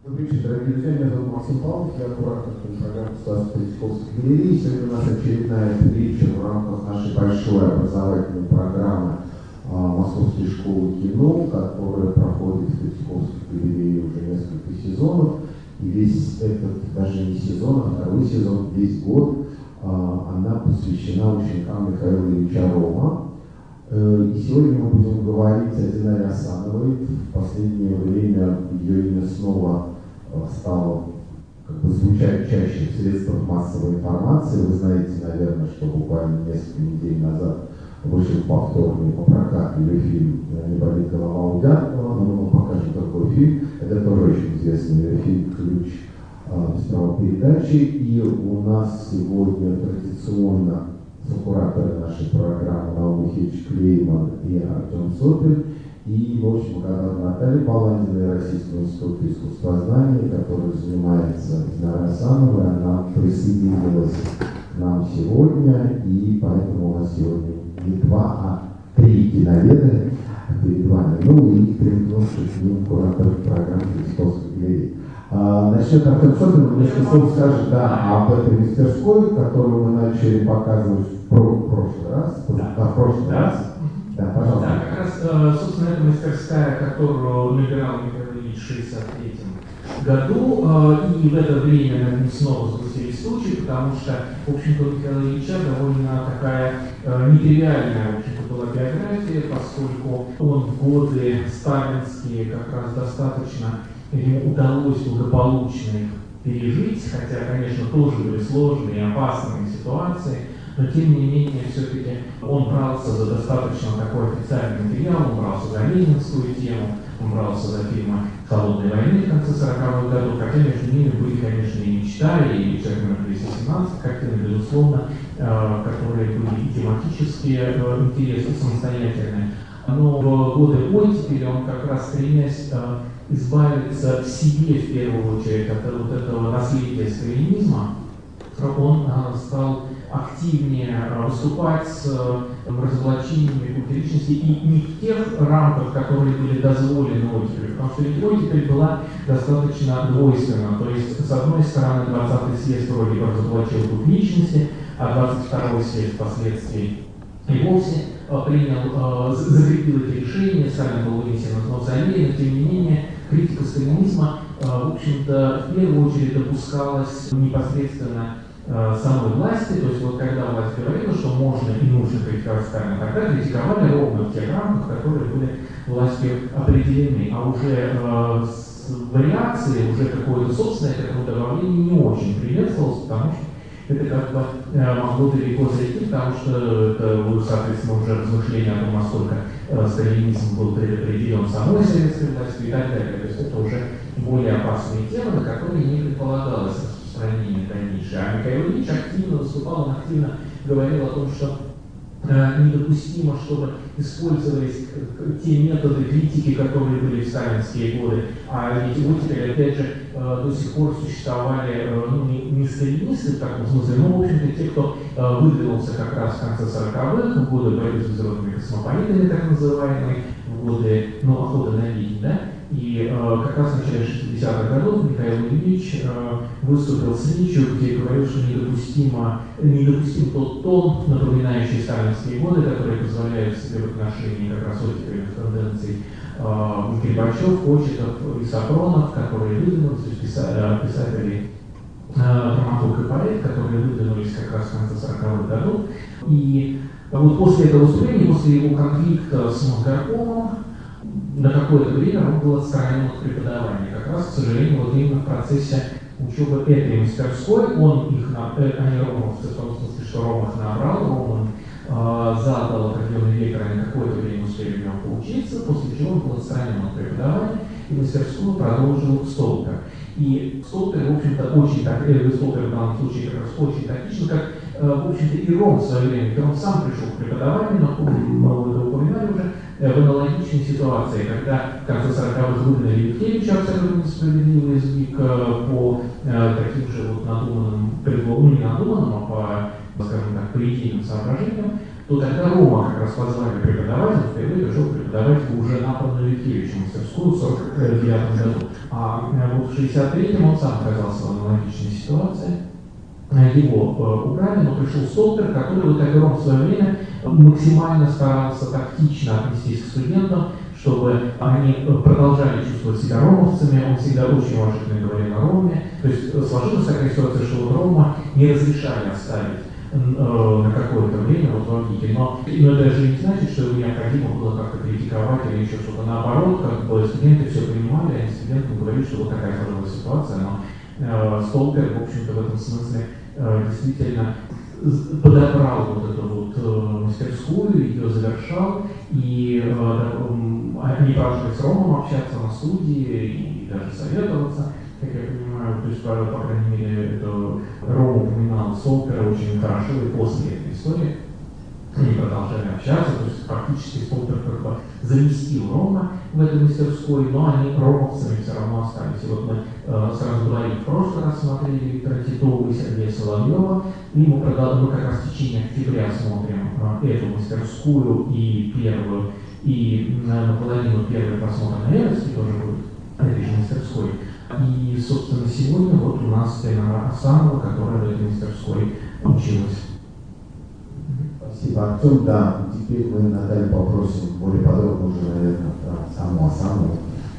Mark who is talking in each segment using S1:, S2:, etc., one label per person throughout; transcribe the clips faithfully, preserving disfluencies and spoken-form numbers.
S1: Добрый вечер, дорогие друзья. Меня зовут Максим Павлов, я куратор программы Государственной Третьяковской галереи. Сегодня у нас очередная встреча в рамках нашей большой образовательной программы а, Московской школы кино, которая проходит в Третьяковской галерее уже несколько сезонов. И весь этот, даже не сезон, а второй сезон, весь год, а, она посвящена ученикам Михаила Ильича Рома. И сегодня мы будем говорить о Динаре Асановой. В последнее время ее имя снова стало как бы звучать чаще в средствах массовой информации. Вы знаете, наверное, что буквально несколько недель назад вышел повторный по прокату ее фильм «Не болит голова у Дятлова», но мы вам покажем такой фильм. Это тоже очень известный ее фильм «Ключ без права передачи». И у нас сегодня традиционно кураторы нашей программы Наум Михайлович Клейман и Артем Сопин. И, в общем, благодарна Наталье Баландиной, Российскому институту искусствознания, который занимается Динарой Асановой. Она присоединилась к нам сегодня, и поэтому у нас сегодня не два, а три киноведа перед вами. Ну и примкнувший к ним куратор программы Третьяковской галереи. А, начнет Артем Сопин, он несколько слов скажет да, об этой мастерской, которую мы начали показывать в, про в прошлый раз.
S2: Да.
S1: Да, в прошлый
S2: да.
S1: раз. Да, пожалуйста.
S2: Да, как раз, собственно, эта мастерская, которую набирал Михаил Ильич в шестьдесят третьем году, и в это время над ним снова запустились случаи, потому что, в общем-то, у Михаила Ильича довольно такая нетривиальная, в общем-то, была биография, поскольку он в годы сталинские как раз достаточно ему удалось благополучно их пережить, хотя, конечно, тоже были сложные и опасные ситуации. Но тем не менее, все-таки он брался за достаточно такой официальный материал, он брался за ленинскую тему, он брался за фильмы «Холодной войны» в конце сороковых годов, хотя между ними были, конечно, и «Мечта», и «Человек двести семнадцать» картины, безусловно, которые были и тематические интересы, самостоятельные. Но в годы оттепели он как раз, стремясь избавиться в себе, в первую очередь, от вот этого наследия сталинизма, он стал активнее выступать с разоблачениями культа личности и не в тех рамках, которые были дозволены оттепелью, потому что ведь оттепель была достаточно двойственна. То есть, с одной стороны, двадцатый съезд вроде бы разоблачил культ личности, а двадцать второй съезд впоследствии и вовсе принял, закрепил эти решения, Сталин был вынесен из мавзолея, но тем не менее критика сталинизма, в общем-то, в первую очередь допускалась непосредственно самой власти, то есть вот когда власть говорила, что можно и нужно критиковать Сталина, тогда критиковали ровно в тех рамках, которые были властью определены, а уже э, с вариации, уже какое-то собственное к этому добавление не очень приветствовалось, потому что это как бы э, могло далеко зайти, потому что это, соответственно, уже размышления о том, насколько э, сталинизм был предопределен самой советской властью и так далее. То есть это уже более опасные темы, на которые не предполагалось распространение дальнейшее. А Михаил Ильич активно выступал, он активно говорил о том, что э, недопустимо, чтобы использовались те методы критики, которые были в сталинские годы. А ведь оттепель, опять же, э, до сих пор существовали э, ну, не, не сталинисты в таком смысле, но, в общем-то, те, кто э, выдвинулся как раз в конце сороковых, в годы борьбы с взрослыми космополитами, так называемые, в годы ну, охоты на ведьм, да? И э, как раз в начале шестидесятых годов Михаил Ильич э, выступил с речью, где говорил, что недопустимо, недопустим тот тон, напоминающий сталинские годы, которые позволяют себе в отношении как раз оттепельных тенденций э, Горбачев, Кочетов и Сапронов, которые выдвинулись, то есть писали, писатели, э, драматург и поэт, которые выдвинулись как раз в конце сороковых годов. И вот после этого выступления, после его конфликта с Мосгоркомом, на какое-то время он был отстранен от преподавания. Как раз, к сожалению, вот именно в процессе учебы этой мастерской, он их, они ромовцы, в том смысле, что Ром их набрал, Ром э, задал определенный вектор, они какое-то время успели в нем поучиться, после чего он был отстранен от преподавания, и мастерскую продолжил Столпер. И Столпер, в общем-то, очень так, э, Столпер в данном случае как раз очень тактично, как, э, в общем-то, и Ром в свое время, когда он сам пришел к преподаванию, но мы это упоминали уже, в аналогичной ситуации, когда в конце сороковых выгнали Юткевича, абсолютно несправедливый сдвиг по э, таким же вот надуманным, ну не надуманным, а по, скажем так, по идейным соображениям, то тогда Рома как раз позвали преподавателя, впервые пришел преподавать уже на Павловичевичу мастерскую в сорок девятом году. А вот в шестьдесят третьем он сам оказался в аналогичной ситуации. Его э, убрали, но пришел Столпер, который, вот как и Ром в свое время, максимально старался тактично отнестись к студентам, чтобы они продолжали чувствовать себя ромовцами. Он всегда очень уважительно говорил о Роме. То есть сложилась такая ситуация, что вот Рома не разрешали оставить э, на какое-то время вот в Авгике. Но, но это же не значит, что его необходимо было как-то критиковать или еще что-то. Наоборот, как бы студенты все понимали, они студентам говорили, что вот такая сложилась ситуация, но э, Столпер, в общем-то, в этом смысле э, действительно подобрал вот эту вот э, мастерскую, ее завершал, и э, они продолжали с Ромом общаться на студии и даже советоваться, как я понимаю, то есть, по, по крайней мере, это Ром упоминал Столпера очень хорошо и после этой истории. Они продолжали общаться, то есть фактически Столпер как бы заместил Рома в этой мастерской, но они ромовцами все равно остались. И вот мы э, сразу двоих в прошлый раз смотрели Виктора Титова и Сергея Соловьева, и мы, продал, мы как раз в течение октября смотрим э, эту мастерскую и первую, и э, наполовину первый просмотр на Эверске тоже будет этой же мастерской. И, собственно, сегодня вот у нас Эльнара Асанова, которая в этой мастерской училась.
S1: Спасибо, Артем. Да, теперь мы Наталью попросим более подробно уже, наверное, про саму Асанову.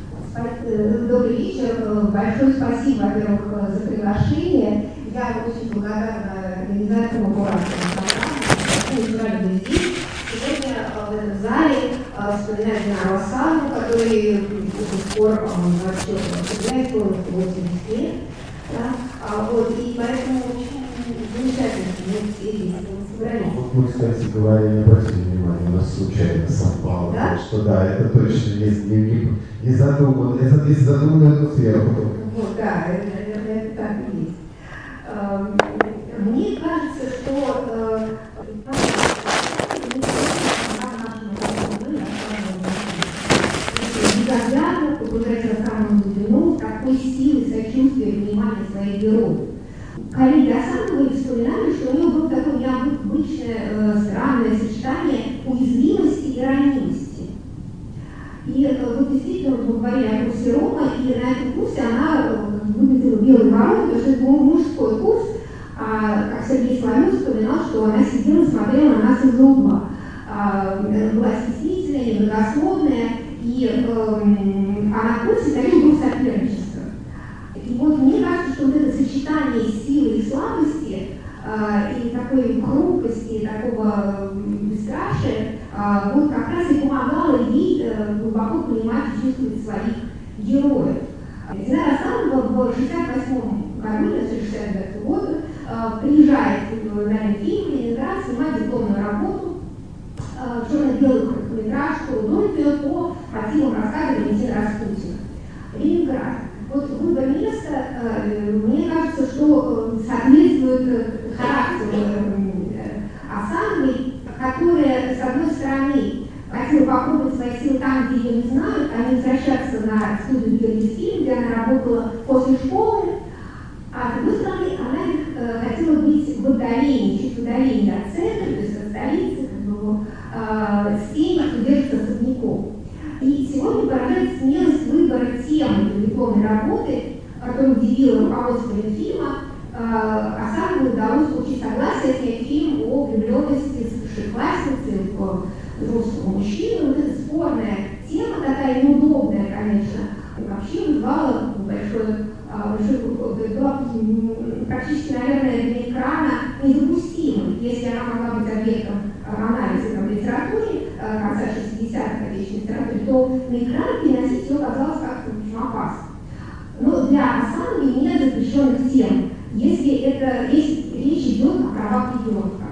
S3: Добрый вечер. Большое спасибо, во-первых, за приглашение. Я очень благодарна организаторам кураторам программы. Очень рада быть здесь. Сегодня в этом зале вспоминать Эльнару Асанову, который до сих пор двадцать четвёртого октября исполнилось восемьдесят лет. Да? Вот, и поэтому очень замечательно, что мы все здесь собрались.
S1: Мы, кстати говоря, не обратили внимания, у нас случайно совпало, да? Так что да, это точно не, не, не, не задумано, не задумано атмосферу.
S3: Вот, да, это, это, это так и есть. Мне кажется, что безоглядно погружать Асанову в глубину такой силы, сочувствия, внимания своих героев. Коллеги Асановой вспоминали, что у него было такое необычное, э, странное сочетание уязвимости и ранимости. И э, вот действительно, мы говорили о курсе Рома, и на этом курсе она выглядела белой вороной, потому что это был мужской курс, а, как Сергей Соловьев вспоминал, что она сидела и смотрела на нас из-за угла. А, была стеснительная, немногословная, и э, а на курсе таким был соперничество. И вот мне кажется, что вот это сочетание силы и слабости, э, и такой хрупкости, и такого бесстрашия, э, вот как раз и помогало ей э, глубоко понимать и чувствовать своих героев. Эльнара Асанова в шестьдесят восьмом году, с шестьдесят девятого года, э, приезжает на фильм Ленинград снимать дипломную работу, э, черно-белую короткометражку Дольфия по мотивам рассказа Валентина Распутина. Ленинград. Вот выбор места, э, мне кажется, что э, соответствует характеру э, Асановой, которая, с одной стороны, хотела попробовать свои силы там, где ее не знают, а не возвращаться на студию Георгиевских, где она работала после школы, а с другой стороны, она э, хотела быть в отдалении, чуть в отдалении от центра, то есть от столицы, как бы, э, с теми, кто держится особняком. И сегодня поражает смелость выбора темы для дипломной работы, которую удивила руководство фильма. Асановой удалось получить согласие снять фильм о влюбленности старшеклассницы в взрослого мужчину. Вот эта спорная тема, такая неудобная, конечно, вообще вызвала большое, большое, была практически, наверное, для экрана недопустимой, если она могла быть объектом анализа в литературе конца шестидесятых отечественной литературе, то на экран переносить ее казалось как-то очень опасно. Но для Асановой нет запрещенных тем, если, это, если речь идет о правах ребенка.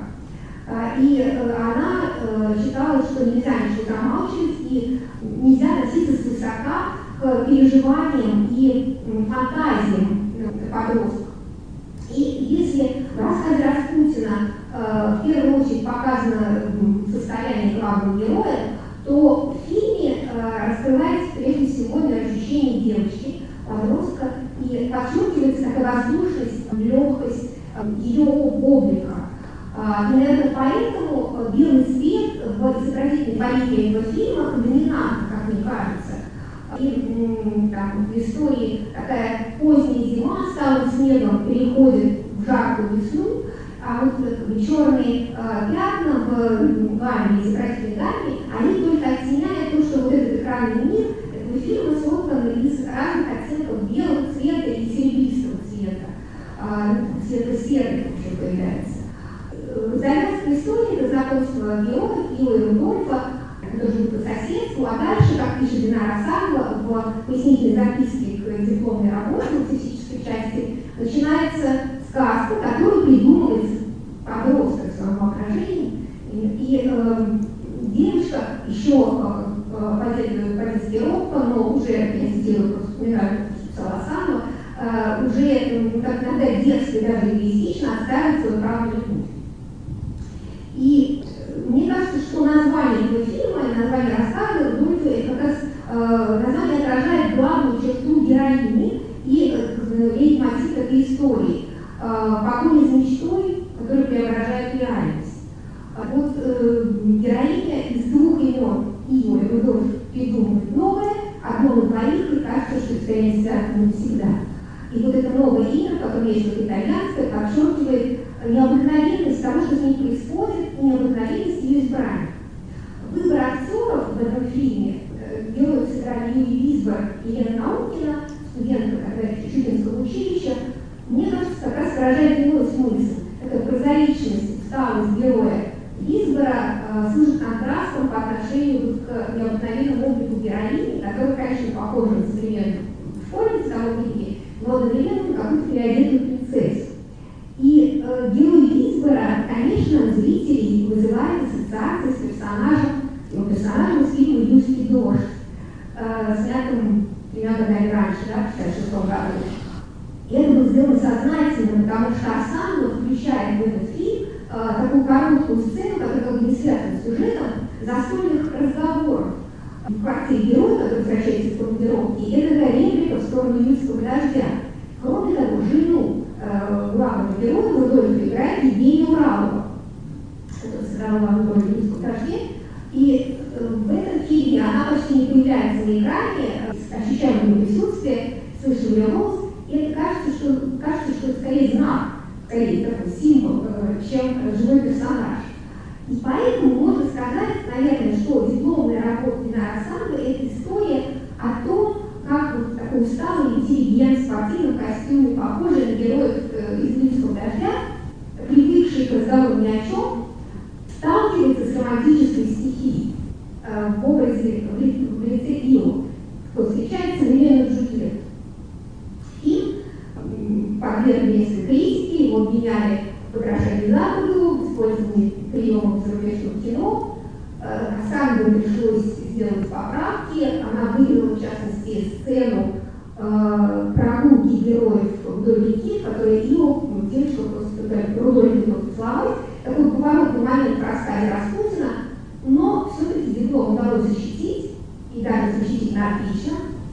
S3: И она считала, что нельзя ничего замалчивать и нельзя относиться свысока к переживаниям и фантазиям подростков. И если в рассказе Распутина э, в первую очередь показано состояние главного героя, то в фильме э, раскрывается прежде всего ощущение девочки, подростка, и подчеркивается такая воздушность, легкость э, ее облика. И, наверное, поэтому белый свет в изобразительной палитре этого фильма доминантен, как мне кажется. И там, в истории такая поздняя зима с талым снегом переходит в жаркую весну, а вот черные э, пятна в гамме, изобразительной гамме, они только оттеняют то, что вот этот экранный мир этого фильма создан из разных оттенков белого цвета и серебристого цвета, э, светло-серый вообще появляется. Завязка истории — это знакомство героев Ио и Рудольфа, которые живут по соседству, а дальше, как пишет Динара Сангла в пояснительной записке к дипломной работе в теоретической части, начинается сказка, которую придумывает подросток в своем воображении. И, и э, девушка еще э, по-детски робко, но уже, я цитирую, просто вспоминаю, Саласанова, э, уже, э, как иногда детски, даже эгоистично отставить свой правильный путь. И мне кажется, что название этого фильма и название рассказа Рудольфа — это как раз э, название отражает главную черту героини и э, лейтмотив этой истории. Э, погоня за мечтой, которая преображает реальность. Вот э, героиня из двух имен Ио и Рудольф придумывает новое, одно на двоих, и кажется, что это связано навсегда. И вот это новое имя, которое есть вот итальянское, подчеркивает необыкновенность того, что с ней происходит, и необыкновенность ее избрания. Выбор актеров в этом фильме, героев сыграли Юрий Висбор и Елена Наукина, студентка Чудинского училища, мне кажется, как раз выражает иной смысл. Это прозаичность, усталость героя Висбора э, служит контрастом по отношению к необыкновенному облику героини, которая, конечно, похожа на современную школьницу того времени, но одновременно на какую-то переодетую принцессу. И э, герой Висбора, конечно, зрителей вызывает ассоциации с персонажем, его персонажем из фильма «Июльский дождь», э, снятым тремя годами раньше, да, в шестьдесят шестом году. И это было сделано сознательно, потому что Асанова включает в этот фильм э, такую короткую сцену, которая как бы не связана с сюжетом, застольных разговоров. В квартире героя, который возвращается из командировки, это такая реплика в сторону июльского дождя. Кроме того, жену э, главного героя Рудольфа играет Евгения Уралова, которая сыграла главную роль в «Июльском дожде». И э, в этом фильме она почти не появляется на экране, ощущаем ее присутствие, слышим ее голос, и это кажется, что, кажется, что это скорее знак, скорее такой символ, э, чем живой персонаж. И поэтому можно сказать, наверное, что дипломная работа Динара Сангла — это история о том, как вот такой усталый интеллигент в спортивном костюме, похожий на героев э, из «Июльского дождя», привыкший к разговору ни о чем, сталкивается с романтической стихией э, в образе, в, ли, в лице Ио, кто встречает современную Джульетту. Фильм э, подвергли несколько критики, его обвиняли в подражании Западу, в использовании приемов зарубежного кино. Э, Асангову пришлось сделать поправки, она вывела, в частности, сцену э, прогулки героев вдоль реки, в которой Ио, девушка просто Рудольф идет поцеловать. Такой поворотный момент в рассказе Распутина, но все-таки диплом удалось защитить, и даже защитить отлично.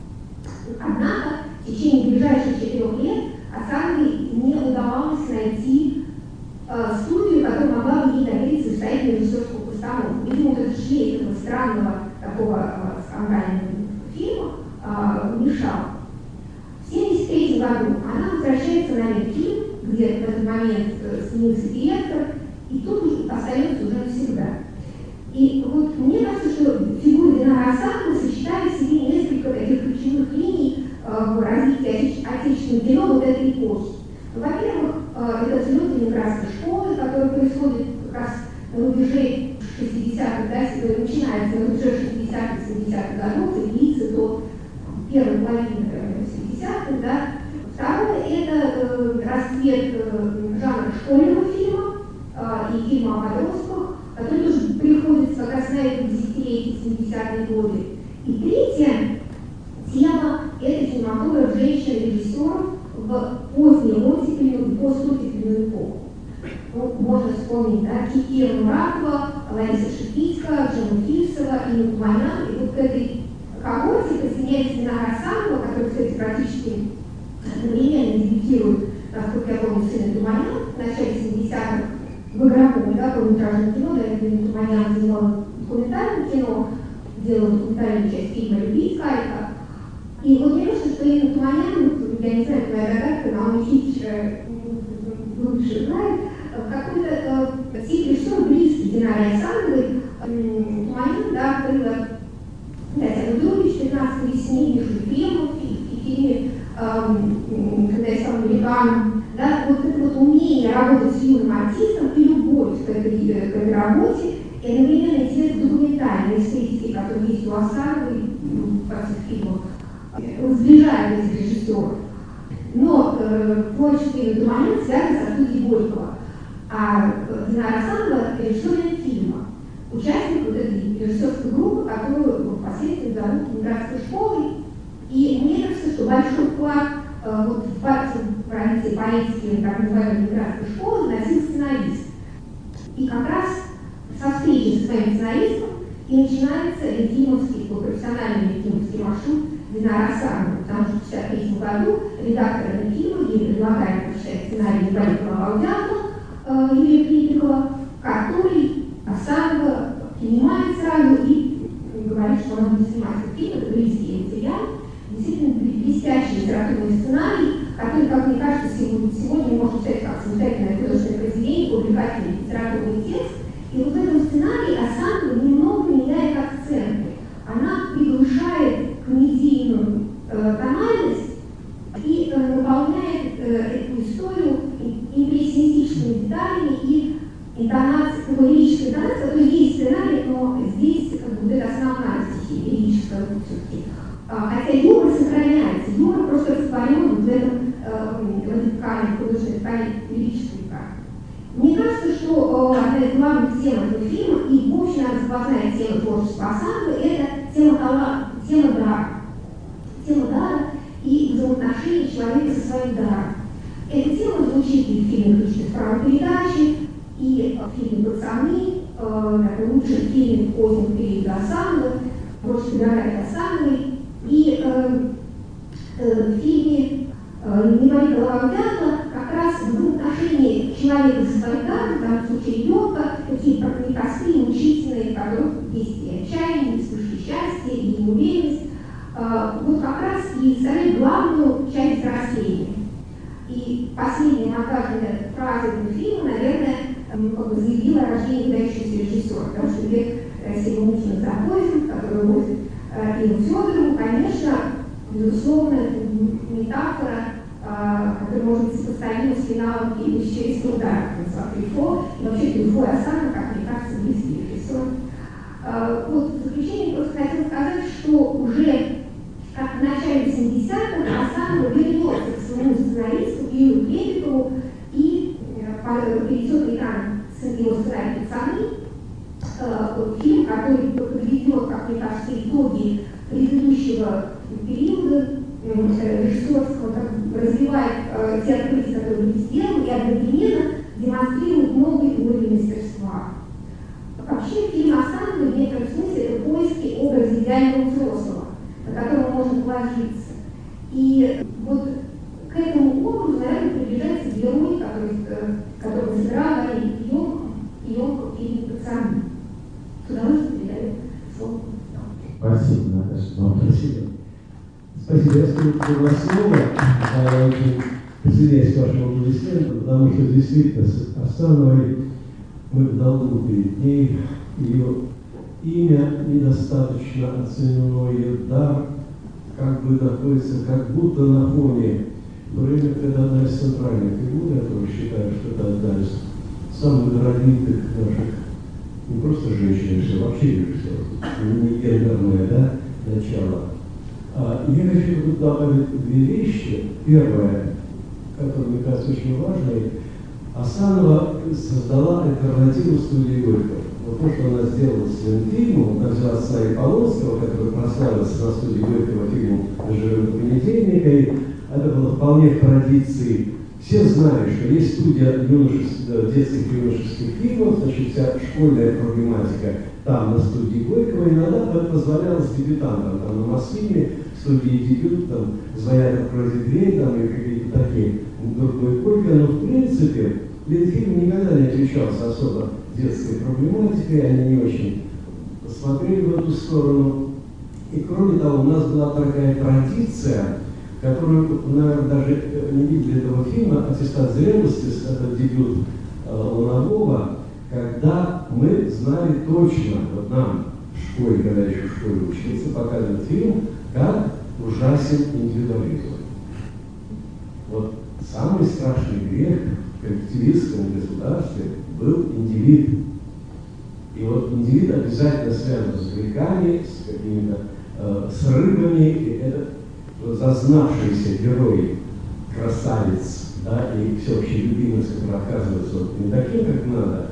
S3: Однако в течение ближайших четырех лет Асанговой не удавалось найти э, студию, которая могла бы ей доверить самостоятельную режиссерскую постановку. Видимо, вот этот шлейф этого странного такого э, скандального фильма э, мешал. В тысяча девятьсот семьдесят третьем году она возвращается на Ленфильм, где в этот момент э, сменился директор, и тут уже остается уже навсегда. И вот мне кажется, что фигура Динара Асанова сочетает в себе несколько таких ключевых линий э, в развитии отече- отечественного кино вот этой эпохи. Во-первых, э, это взлет ленинградской школы, который происходит как раз на рубеже шестидесятых, да, начинается на рубеже шестидесятых, семидесятых годов и длится до первой половины семидесятых, да. Второе – это э, расцвет э, жанра школьного фильма э, и фильма о подростках, который тоже приходится как раз на это десятилетие, семидесятые годы. И третья тема – это кинематограф женщин-режиссеров в позднюю оттепельную и постоттепельную эпоху. Ну, можно вспомнить, да, Кира Муратова, Лариса Шипицкая, Джема Фирсова, Инна Туманян. И вот к этой когорте присоединяется Динара Асанова, которая, кстати, практически одновременно дебютирует, насколько я помню, сын Туманян в начале семидесятых в игровом, да, полнометражном кино, да, это Туманян занимал документальное кино, делал документальную часть фильма «Любить Кайка». И вот мне кажется, что именно Туманян, я не знаю, твоя догадка, но он Хич лучше знает, какой-то тип режиссер близкий Динаре Асановой. Туманян, да, было Татьяна Друбич, пятнадцатой весне, между фильмов, и в фильме «Когда я стал американом», да, вот это вот умение работать с юным артистом и любовь к этой, к этой работе, и одновременно интерес к документальной эстетике, которая есть у Асановой во всех фильмах, сближает этих режиссеров. Но э, творческий документ связан со студией Горького. А Динара Асанова – режиссер фильма, участник вот этой режиссерской группы, которую впоследствии зовут Ленинградской школой. И мне кажется, что большой вклад э, вот, в развитие поэтики, так называемой Ленинградской школы, вносил сценарист. И как раз со встречи со своим сценаристом и начинается ефимовский, профессиональный ефимовский маршрут Динара Асановой, потому что в шестьдесят третьем году редактором фильма ей предлагает прочитать сценарий Николая Балдяна, э, Юрия Клипикова, который Асанова принимает сразу и говорит, что она будет снимать этот фильм, это близкий материал, действительно блестящий литературный сценарий, который, как мне кажется, сегодня, сегодня можно читать как самостоятельное художественное произведение, увлекательный литературный текст. И вот в этом сценарии Асанова немного меняет акценты. Она приглушает комедийную э, тональность и э, наполняет э, эту историю импрессионистическими деталями и интонацией, такой лирической интонацией, которая есть в сценарии, но здесь как бы, вот это основная стихия лирическая все-таки. А, хотя юмор сохраняется, юмор просто растворен в этом э, ткани, художественной ткани лирической ткани. Мне кажется, что э, одна из главных тем этого фильма, и в общем сквозная тема творчества Асановой, это тема, тала, тема дара. Тема дара и взаимоотношения человека со своим даром. Эта тема звучит и в фильме «Личность правопередачи», и в фильме «Пацаны», э, это лучший фильм в позднем периоде Асановой, творчество Гарри Асановой, и э, э, в фильме э, «Инвалид Головодята» как раз взаимоотношения человека со своим даром, в данном случае ребенка, такие непростые, мучительные, в которых есть и отчаяние, и вспышки счастья, и неуверенность, э, вот как раз и составляет главную часть взросления. И последняя монтажная фраза этого фильма, наверное, как бы заявила о рождении выдающегося режиссера, потому что век Сергеевича Запойзин, который возит Иву Федорову, конечно, безусловно, метафора, которая может быть сопоставима с финалом фильма «Через удар» Трюфо, и вообще Трюфо и Асанова, как мне кажется, близкий режиссер. Вот в заключение просто хотела сказать, что уже как в начале восьмидесятых Асанова вернется к своему сценаристу Юрию Клепикову и перейдет на экран его сценарий «Пацаны», фильм, который подведет, как мне кажется, итоги предыдущего периода режиссерского, развивает э, те открытия, которые были сделаны, и одновременно демонстрирует новый уровень мастерства. Вообще, фильм Асановой в некотором смысле это поиски образа идеального взрослого, на котором можно положиться. И вот к этому образу, наверное, приближается герой, который, который сыграл Валерий Пьёнков в фильме «Пацаны». С удовольствием передаю слово.
S4: Спасибо, Наташа, вам спасибо. Спасибо, я скажу два слова, я очень присоединяюсь к вашему аплодисменту, потому что действительно с Асановой мы в долгу перед ней, ее имя недостаточно оценено, ее дар как бы находится как будто на фоне, в то время как это одна из центральных фигур, я тоже считаю, что это одна из самых родных наших, не просто женщин-режиссеров, вообще режиссеров, не гендерное, да, начало. А, я хочу тут добавить две вещи. Первое, которая, мне кажется, очень важной. Асанова создала альтернативу студии Горького. Вот то, что она сделала с своим фильмом, она взяла отца и Полонского, который прославился на студии Горького фильмом «Живем до понедельника», и это было вполне в традиции. Все знают, что есть студия юношеских, детских и юношеских фильмов, значит, вся школьная проблематика там, на студии Горького, иногда позволялось дебютантам, там, на Мосфильме, в студии дебют, там, «Звонят, откройте дверь», там, и какие-то такие другой Горького, но, в принципе, Ленфильм никогда не отличался особо детской проблематикой, они не очень смотрели в эту сторону. И кроме того, у нас была такая традиция, которую, наверное, даже не видели этого фильма, «Аттестат зрелости», это дебют Лунового, когда мы знали точно, вот нам в школе, когда еще в школе учился, показывают фильм, как ужасен индивидуализм. Вот самый страшный грех в коллективистском государстве был индивид. И вот индивид обязательно связан с грехами, с какими-то э, срывами. И это зазнавшийся герой, красавец, да, и всеобщий любимец, который оказывается вот не таким, как надо.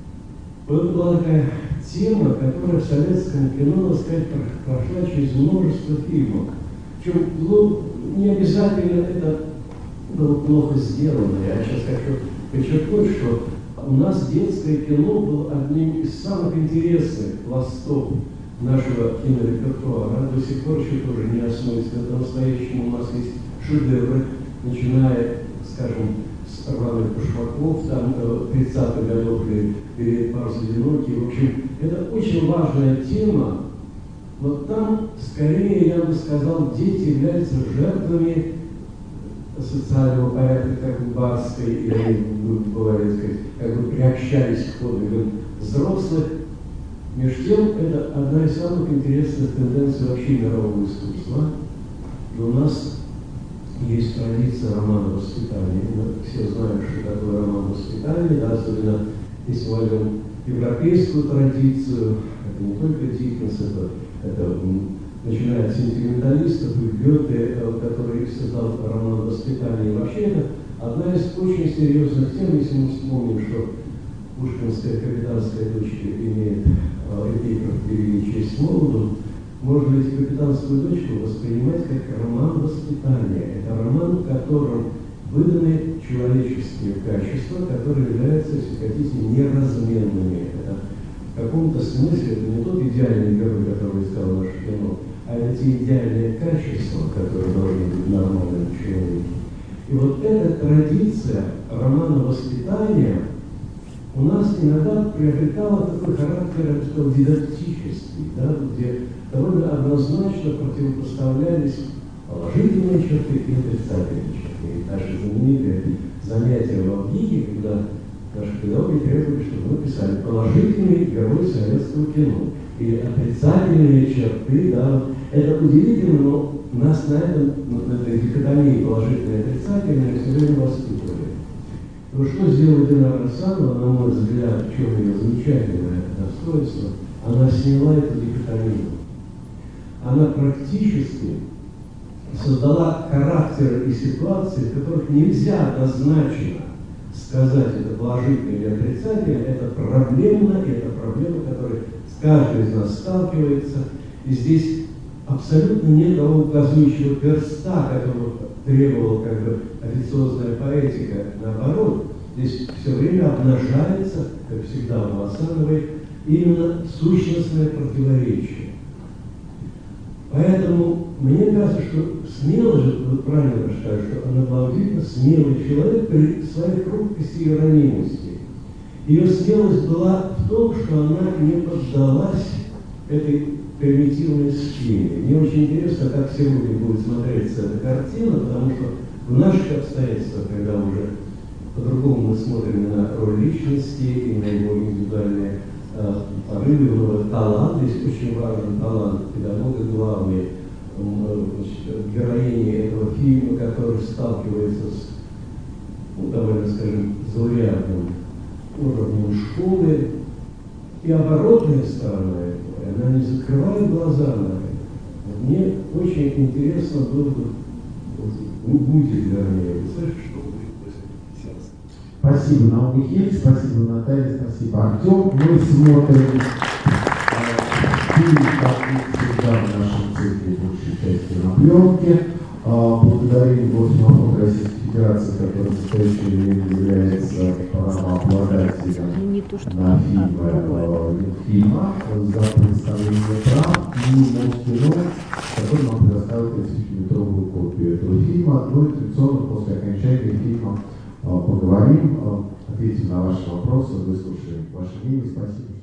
S4: Вот была такая тема, которая в советском кино, надо сказать, прошла через множество фильмов. Причем, ну, не обязательно это было плохо сделано. Я сейчас хочу подчеркнуть, что у нас детское кино было одним из самых интересных пластов нашего кинорепертуара. До сих пор еще тоже не осмысленно. По-настоящему у нас есть шедевры, начиная, скажем, с Романа Пушмаков, там, тридцатых годов, или «Парус одинокий». В общем, это очень важная тема. Вот там, скорее, я бы сказал, дети являются жертвами социального порядка, как в Барской, или, бывает сказать, как бы приобщались к подвигам взрослых. Между тем, это одна из самых интересных тенденций вообще мирового искусства. И у нас есть традиция романа воспитания. Мы все знаем, что такое роман воспитания, да, особенно если мы возьмем европейскую традицию, это не только Диккенс, это, это начиная от сентименталистов и Гёте, который создал роман воспитания. И вообще это одна из очень серьезных тем, если мы вспомним, что пушкинская капитанская дочка имеет эпиграф «Береги честь молоду», можно ведь капитанскую дочку воспринимать как роман воспитания. Это роман, в котором выданы человеческие качества, которые являются, если хотите, неразменными. Это в каком-то смысле это не тот идеальный герой, который искал наше кино, а это те идеальные качества, которые должны быть нормальным человеком. И вот эта традиция романа воспитания у нас иногда приобретала такой характер, я бы сказал, дидактический, да, где довольно однозначно противопоставлялись положительные черты и отрицательные черты. И наши знаменитые занятия в Авгике, когда наши педагоги требовали, чтобы мы писали положительные герои советского кино и отрицательные черты, да, это удивительно, но нас на этом, на этой дихотомии положительные и отрицательные все время воспитывали. Но что сделала Дина Арсанова, на мой взгляд, в чем ее замечательное достоинство, она сняла эту дихотомию. Она практически создала характеры и ситуации, в которых нельзя однозначно сказать, это положительно или отрицательно, это проблемно, и это проблема, которая с каждым из нас сталкивается. И здесь абсолютно нет того указующего перста, которого требовала как бы официозная поэтика. Наоборот, здесь все время обнажается, как всегда у Асановой, именно сущностное противоречие. Поэтому мне кажется, что смело же, вы правильно считаете, что она была удивительно смелый человек при своей хрупкости и ранимости. Ее смелость была в том, что она не поддалась этой примитивной схеме. Мне очень интересно, как сегодня будет смотреться эта картина, потому что в наших обстоятельствах, когда уже по-другому мы смотрим на роль личности и на его индивидуальные э, порывы, его талант, здесь очень важен талант педагога главный, э, героини этого фильма, который сталкивается с, ну, довольно, скажем, заурядным уровнем школы, и оборотная сторона этого, она не закрывает глаза на это. Мне очень интересно было бы, будет, вернее, слышишь, что будет после сеанса.
S1: Спасибо, Наум Михеевич, спасибо, Наталья, спасибо, Артем. Мы смотрим фильм, как мы обсуждали в нашем цикле большей части на пленке. Благодарим Государственную Российской Федерации, которая в настоящее время является правообладателем на фильмы фильма за представление прав и Москино, который нам предоставил тридцатимиллиметровую копию этого фильма. Ну и традиционно после окончания фильма поговорим, ответим вопросы, выслушаем ваше мнение. Спасибо.